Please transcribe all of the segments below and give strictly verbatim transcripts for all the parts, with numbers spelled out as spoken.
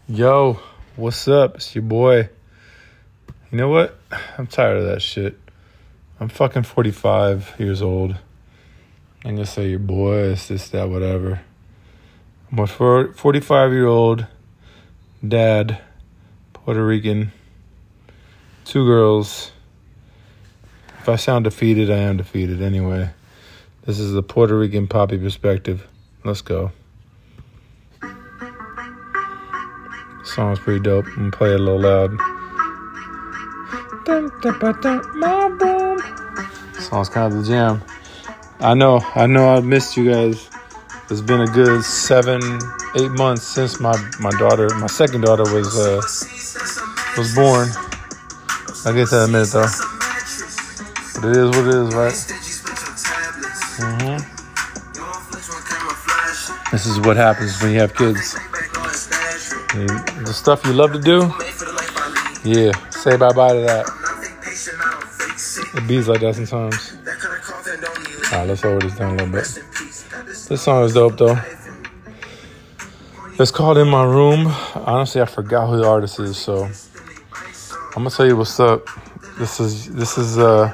Yo, what's up? It's your boy. You know what? I'm tired of that shit. I'm fucking forty-five years old. I'm gonna say your boy, it's this, that, whatever. I'm a forty-five-year-old dad, Puerto Rican, two girls. If I sound defeated, I am defeated anyway. This is the Puerto Rican poppy perspective. Let's go. Song's pretty dope. I'm gonna play it a little loud. Song's kind of the jam. I know, I know I've missed you guys. It's been a good seven, eight months since my, my daughter, my second daughter was uh, was born. I'll get to that in a minute though. But it is what it is, right? Mm-hmm. This is what happens when you have kids. The stuff you love to do, yeah, say bye-bye to that. It beats like that sometimes. Alright, let's lower this down a little bit. This song is dope, though. It's called In My Room. Honestly, I forgot who the artist is, so I'm gonna tell you what's up. This is, this is, uh,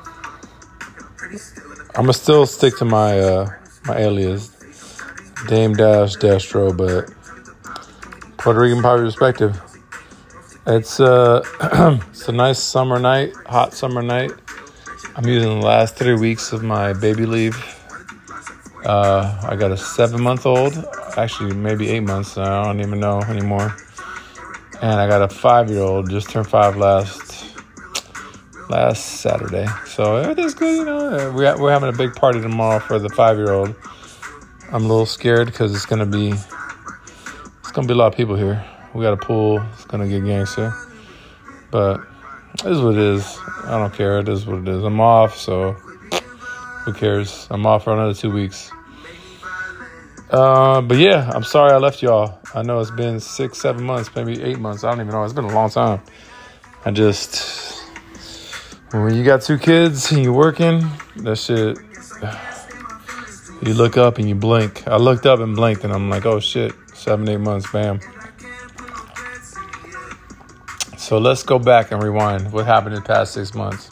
I'm gonna still stick to my, uh, my alias, Dame Dash Dastro, but Puerto Rican poppy perspective. It's uh, it's a nice summer night, hot summer night. I'm using the last three weeks of my baby leave. Uh, I got a seven-month-old, actually maybe eight months. I don't even know anymore. And I got a five-year-old, just turned five last last Saturday. So everything's good, you know. We're we're having a big party tomorrow for the five-year-old. I'm a little scared because it's gonna be. Gonna be a lot of people here. We got a pool. It's gonna get gangster, but it is what it is. I don't care. It is what it is. I'm off, so who cares? I'm off for another two weeks. Uh, but yeah, I'm sorry I left y'all. I know it's been six, seven months, maybe eight months. I don't even know. It's been a long time. I just when you got two kids and you're working, that shit. You look up and you blink. I looked up and blinked, and I'm like, oh shit. Seven, eight months, bam. So let's go back and rewind. What happened in the past six months?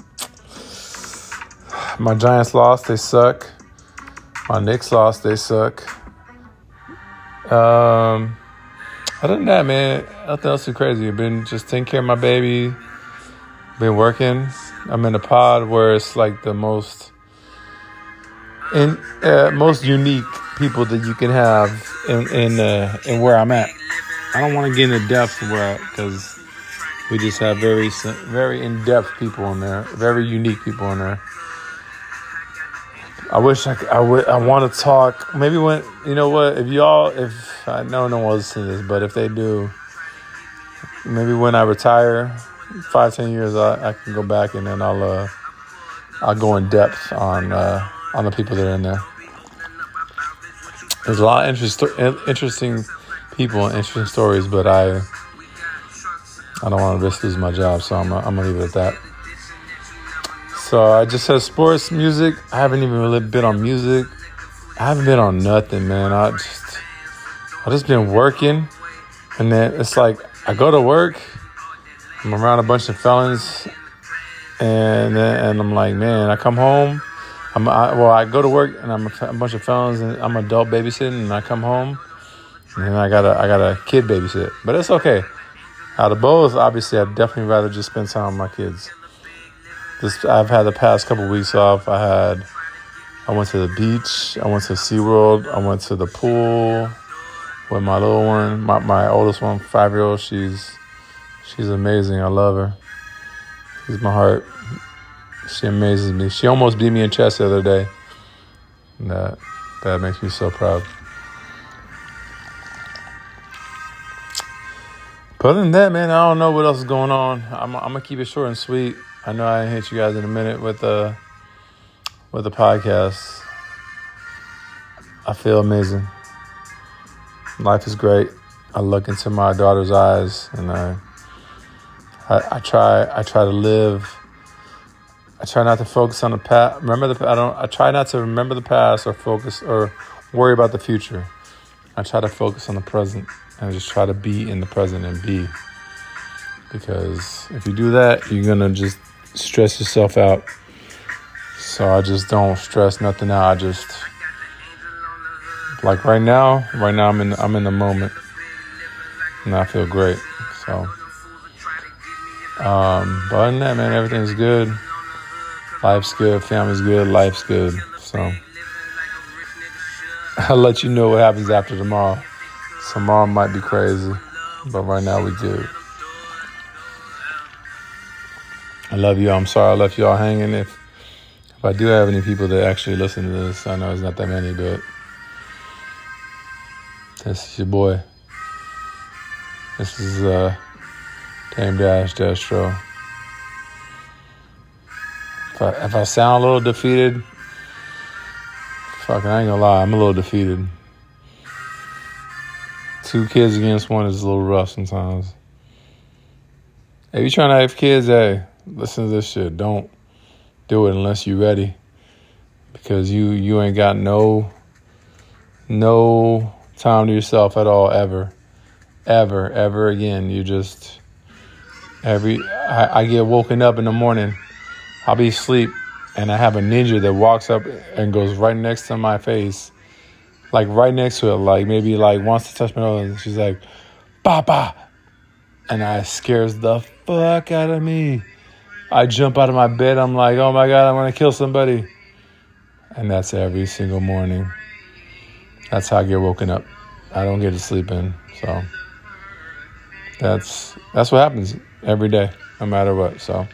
My Giants lost, they suck. My Knicks lost, they suck. Um, other than that, man, nothing else too crazy. I've been just taking care of my baby. Been working. I'm in a pod where it's like the most in uh, most unique people that you can have in in, uh, in where I'm at. I don't want to get into depth where because we just have very very in depth people in there, very unique people in there. I wish I could, I would I want to talk. Maybe when you know what if y'all if I know no one will listen to this, but if they do, maybe when I retire, five ten years, I, I can go back and then I'll uh, I'll go in depth on uh, on the people that are in there. There's a lot of interest, interesting people and interesting stories, but I I don't want to risk losing my job, so I'm, I'm going to leave it at that. So I just said sports, music. I haven't even really been on music. I haven't been on nothing, man. I just I just been working, and then it's like I go to work, I'm around a bunch of felons, and and I'm like, man, I come home. I'm, I, well, I go to work and I'm a, a bunch of felons and I'm adult babysitting, and I come home and then I got a I got a kid babysit, but it's okay. Out of both, obviously, I'd definitely rather just spend time with my kids. This I've had the past couple weeks off. I had I went to the beach, I went to SeaWorld, I went to the pool with my little one, my my oldest one, five year old. She's she's amazing. I love her. She's my heart. She amazes me. She almost beat me in chess the other day. That that makes me so proud. But other than that, man, I don't know what else is going on. I'm I'm gonna keep it short and sweet. I know I hit you guys in a minute with the with the podcast. I feel amazing. Life is great. I look into my daughter's eyes, and I I, I try I try to live. I try not to focus on the past. Remember the I don't. I try not to remember the past or focus or worry about the future. I try to focus on the present. and just try to be in the present and be. Because if you do that, you're going to just stress yourself out. So I just don't stress nothing out. I just, like right now, right now I'm in, I'm in the moment. And I feel great. So, um, but other than that, man, everything's good. Life's good. Family's good. Life's good. So, I'll let you know what happens after tomorrow. Tomorrow might be crazy, but right now we good. I love you. I'm sorry I left you all hanging. If if I do have any people that actually listen to this, I know it's not that many, but this is your boy. This is uh, Dame Dash Destro. If I, if I sound a little defeated, fucking, I ain't gonna lie, I'm a little defeated. Two kids against one is a little rough sometimes. If you're trying to have kids, hey, listen to this shit. Don't do it unless you're ready. Because you, you ain't got no, no time to yourself at all, ever. Ever, ever again. You just, every, I, I get woken up in the morning. I'll be asleep, and I have a ninja that walks up and goes right next to my face. Like, right next to it. Like, maybe, like, wants to touch my nose. And she's like, Papa. And I scares the fuck out of me. I jump out of my bed. I'm like, oh, my God, I'm going to kill somebody. And that's every single morning. That's how I get woken up. I don't get to sleep in, so... That's that's what happens every day, no matter what. So,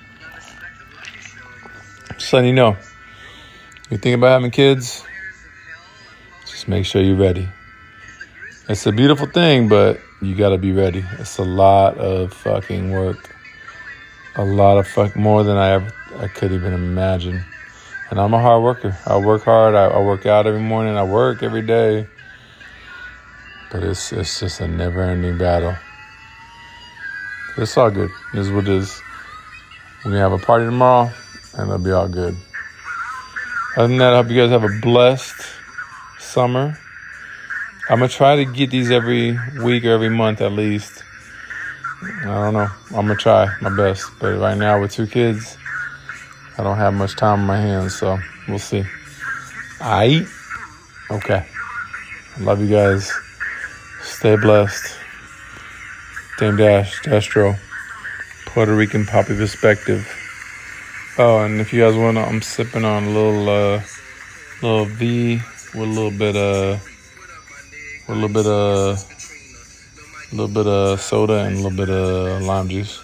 just letting you know, you think about having kids, just make sure you're ready. It's a beautiful thing, but you got to be ready. It's a lot of fucking work, a lot of fuck more than I ever I could even imagine. And I'm a hard worker. I work hard. I, I work out every morning. I work every day, but it's it's just a never-ending battle. It's all good. This is what it is. We're going to have a party tomorrow, and it'll be all good. Other than that, I hope you guys have a blessed summer. I'm going to try to get these every week or every month at least. I don't know. I'm going to try my best. But right now, with two kids, I don't have much time on my hands, so we'll see. Aight? Okay. I love you guys. Stay blessed. Dame Dash, Destro, Puerto Rican Poppy Perspective. Oh, and if you guys want to, I'm sipping on a little, uh, little V with a little bit of, with a little bit of, a little bit of soda and a little bit of lime juice.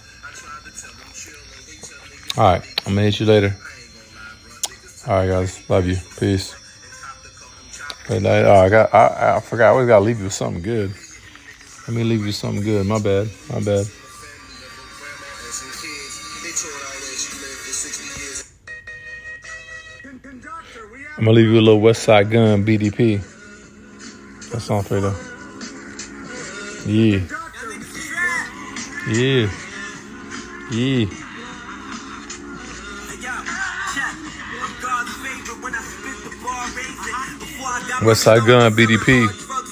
All right, I'm gonna hit you later. All right, guys, love you. Peace. But I, oh, I got, I, I forgot. I always gotta leave you with something good. Let me leave you something good. My bad. My bad. I'm going to leave you a little West Side Gun B D P. That song for you, though. Yeah. Yeah. Yeah. West Side Gun B D P.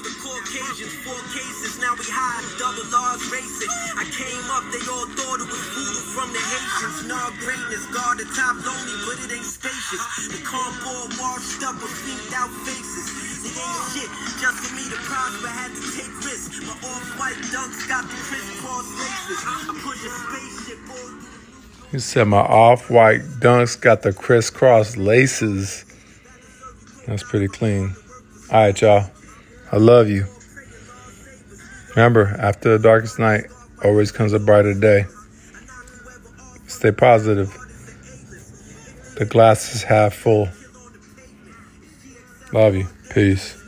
I came up, they all thought it was voodoo from the Haitians. No greatness, guard the top lonely, but it ain't spacious. The cardboard washed up with finked out faces. It ain't shit, just for me to prosper, had to take risks. My off-white dunks got the crisscross laces. I push a spaceship all. You said my off-white dunks got the crisscross laces. That's pretty clean. All right, y'all. I love you. Remember, after the darkest night, always comes a brighter day. Stay positive. The glass is half full. Love you. Peace.